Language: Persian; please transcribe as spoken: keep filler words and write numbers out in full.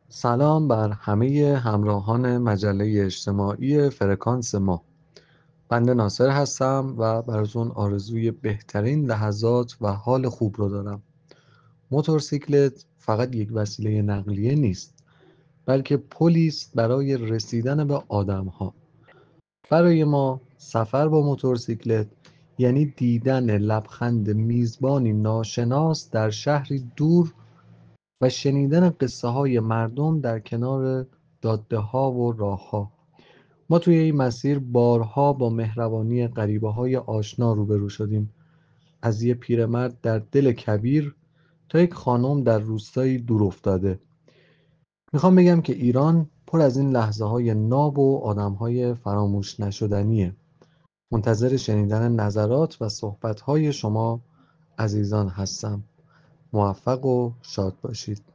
سلام بر همه همراهان مجله اجتماعی فرکانس ما. بنده ناصر هستم و براتون آرزوی بهترین لحظات و حال خوب رو دارم. موتورسیکلت فقط یک وسیله نقلیه نیست، بلکه پلی است برای رسیدن به آدم‌ها. برای ما سفر با موتورسیکلت یعنی دیدن لبخند میزبانی ناشناس در شهری دور و شنیدن قصه های مردم در کنار جاده ها و راه ها. ما توی این مسیر بارها با مهربانی غریبه های آشنا روبرو شدیم، از یه پیرمرد در دل کبیر تا یک خانم در روستایی دور افتاده. میخوام بگم که ایران پر از این لحظه های ناب و آدم های فراموش نشدنیه. منتظر شنیدن نظرات و صحبت های شما عزیزان هستم. موفق و شاد باشید.